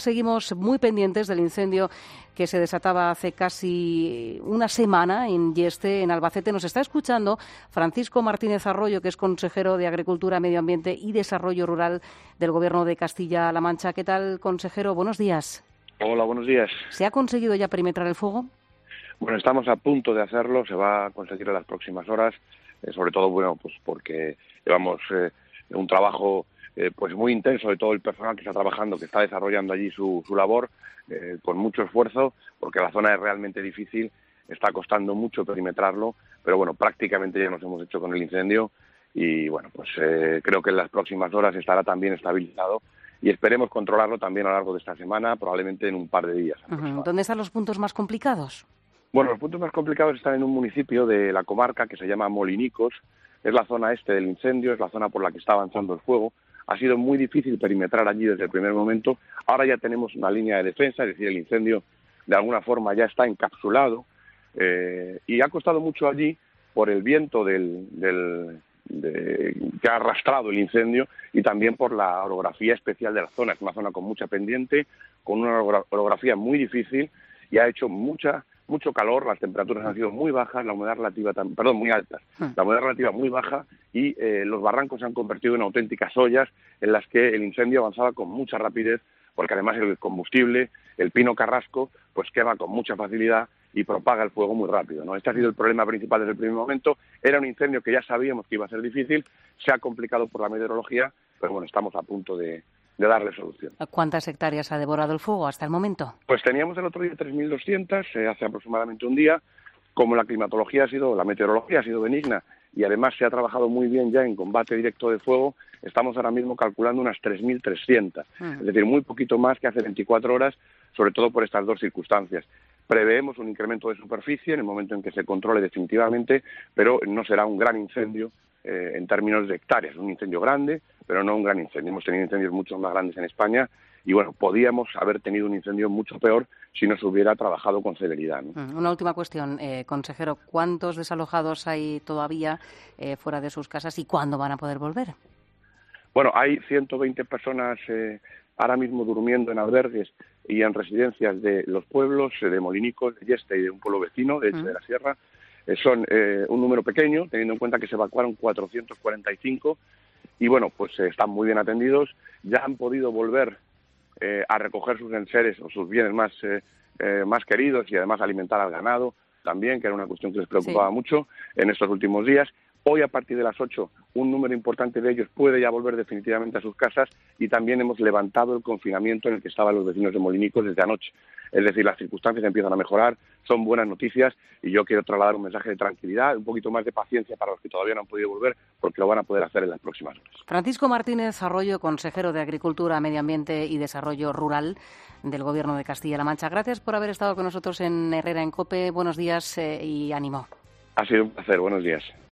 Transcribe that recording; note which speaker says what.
Speaker 1: Seguimos muy pendientes del incendio que se desataba hace casi una semana en Yeste, en Albacete. Nos está escuchando Francisco Martínez Arroyo, que es consejero de Agricultura, Medio Ambiente y Desarrollo Rural del Gobierno de Castilla-La Mancha. ¿Qué tal, consejero? Buenos días.
Speaker 2: Hola, buenos días.
Speaker 1: ¿Se ha conseguido ya perimetrar el fuego?
Speaker 2: Bueno, estamos a punto de hacerlo, se va a conseguir en las próximas horas, sobre todo, bueno, pues porque llevamos un trabajo pues muy intenso de todo el personal que está trabajando, que está desarrollando allí su labor, con mucho esfuerzo, porque la zona es realmente difícil, está costando mucho perimetrarlo, pero bueno, prácticamente ya nos hemos hecho con el incendio y bueno, pues creo que en las próximas horas estará también estabilizado y esperemos controlarlo también a lo largo de esta semana, probablemente en un par de días.
Speaker 1: ¿Dónde están los puntos más complicados?
Speaker 2: Bueno, los puntos más complicados están en un municipio de la comarca que se llama Molinicos, es la zona este del incendio, es la zona por la que está avanzando el fuego. Ha sido muy difícil perimetrar allí desde el primer momento. Ahora ya tenemos una línea de defensa, es decir, el incendio de alguna forma ya está encapsulado y ha costado mucho allí por el viento que ha arrastrado el incendio y también por la orografía especial de la zona. Es una zona con mucha pendiente, con una orografía muy difícil y ha hecho mucho calor, las temperaturas han sido muy bajas, la humedad relativa, muy altas, la humedad relativa muy baja y los barrancos se han convertido en auténticas ollas en las que el incendio avanzaba con mucha rapidez, porque además el combustible, el pino carrasco, pues quema con mucha facilidad y propaga el fuego muy rápido, ¿no? Este ha sido el problema principal desde el primer momento. Era un incendio que ya sabíamos que iba a ser difícil, se ha complicado por la meteorología, pero bueno, estamos a punto de darle solución.
Speaker 1: ¿Cuántas hectáreas ha devorado el fuego hasta el momento?
Speaker 2: Pues teníamos el otro día 3.200, hace aproximadamente un día. Como la meteorología ha sido benigna y además se ha trabajado muy bien ya en combate directo de fuego, estamos ahora mismo calculando unas 3.300. Es decir, muy poquito más que hace 24 horas, sobre todo por estas dos circunstancias. Preveemos un incremento de superficie en el momento en que se controle definitivamente, pero no será un gran incendio en términos de hectáreas. Un incendio grande, pero no un gran incendio. Hemos tenido incendios mucho más grandes en España y, bueno, podíamos haber tenido un incendio mucho peor si no se hubiera trabajado con celeridad, ¿no?
Speaker 1: Una última cuestión, consejero. ¿Cuántos desalojados hay todavía fuera de sus casas y cuándo van a poder volver?
Speaker 2: Bueno, hay 120 personas ahora mismo durmiendo en albergues y en residencias de los pueblos de Molinicos, de Yeste y de un pueblo vecino, de Elche de la Sierra. Son un número pequeño, teniendo en cuenta que se evacuaron 445 y, bueno, pues están muy bien atendidos. Ya han podido volver a recoger sus enseres o sus bienes más queridos y además alimentar al ganado también, que era una cuestión que les preocupaba mucho en estos últimos días. Hoy, a partir de las 8, un número importante de ellos puede ya volver definitivamente a sus casas y también hemos levantado el confinamiento en el que estaban los vecinos de Molinicos desde anoche. Es decir, las circunstancias empiezan a mejorar, son buenas noticias y yo quiero trasladar un mensaje de tranquilidad, un poquito más de paciencia para los que todavía no han podido volver, porque lo van a poder hacer en las próximas horas.
Speaker 1: Francisco Martínez Arroyo, consejero de Agricultura, Medio Ambiente y Desarrollo Rural del Gobierno de Castilla-La Mancha. Gracias por haber estado con nosotros en Herrera en COPE. Buenos días y ánimo.
Speaker 2: Ha sido un placer. Buenos días.